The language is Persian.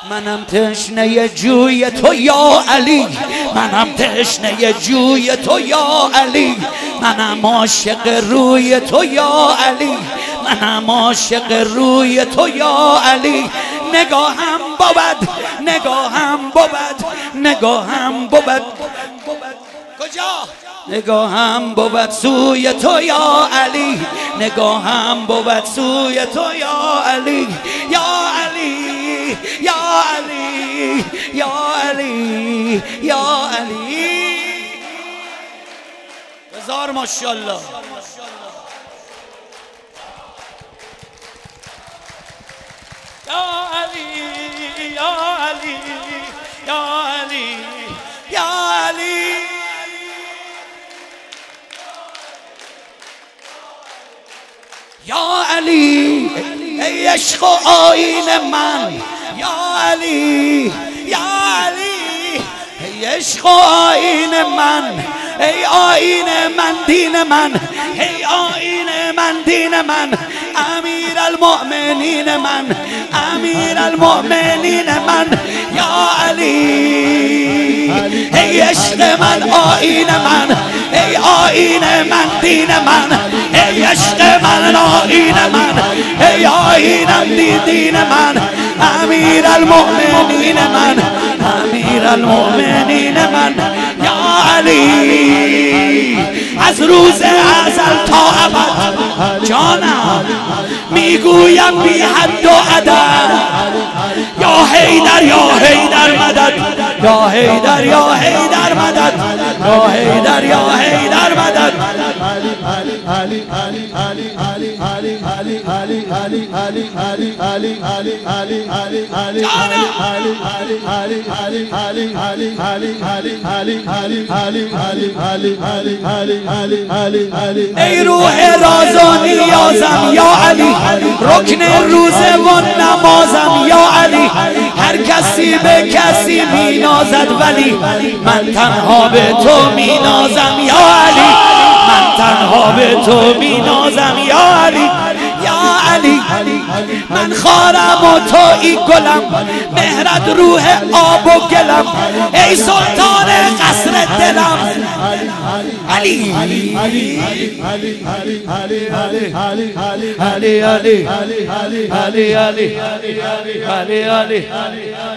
منم تشنه جوی تو یا علی، منم تشنه جوی تو یا علی، منم عاشق روی تو یا علی، منم عاشق روی تو یا علی. نگاهم بود، نگاهم بود، نگاهم بود، کجا؟ نگاهم بود سوی تو یا علی، نگاهم بود سوی تو یا علی، یا علی، یا علی، یا علی، یا علی. هزار ماشاءالله. یا علی، یا علی، یا علی، یا علی. یا علی ای عشق و آیین من، یا علی، یا علی ای عشق و آیین من، ای آیین من دین من، ای آیین من دین من، امیر المؤمنین من، امیر المؤمنین من. یا علی ای عشق من آیین من، ای آیین من دین من، ای عشق من آیین من، ای آیینم دین من، امیر المؤمنین من، امیر المؤمنین من. یا علی از روز ازل تا ابد جانم میگویم بی حد و عدد، یا حیدر، یا حیدر مدد، یا حیدر، یا حیدر مدد، یا حیدر، یا حیدر مدد. ای روح راز و نیازم یا علی، رکن روزه و نمازم یا علی، هر کسی به کسی می نازد ولی من تنها به تو می نازم یا علی، من تنها به تو می نازم یا علی، یا علی. من خارم و تویی گلم، مهرت روح آب و گلم، ای سلطان قصر دلم. علی علی علی علی علی علی علی علی علی علی علی علی علی علی علی